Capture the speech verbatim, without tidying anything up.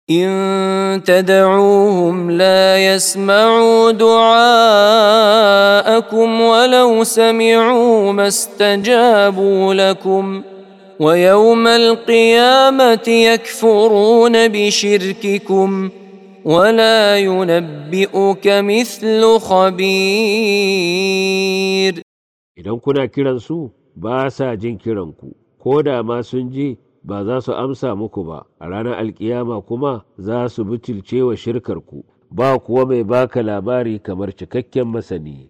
إن تدعوهم لا يسمعوا دعاءكم ولو سمعوا ما استجابوا لكم ويوم القيامة يكفرون بشرككم ولا ينبئك مثل خبير. Idan kuna kiransu ba sa jin kiranku, ko da ma sun ji ba za su amsa muku ba, a ranar alkiyama kuma za su butulce wa shirkarku, ba kuwa mai baka labari kamar cikakken masani.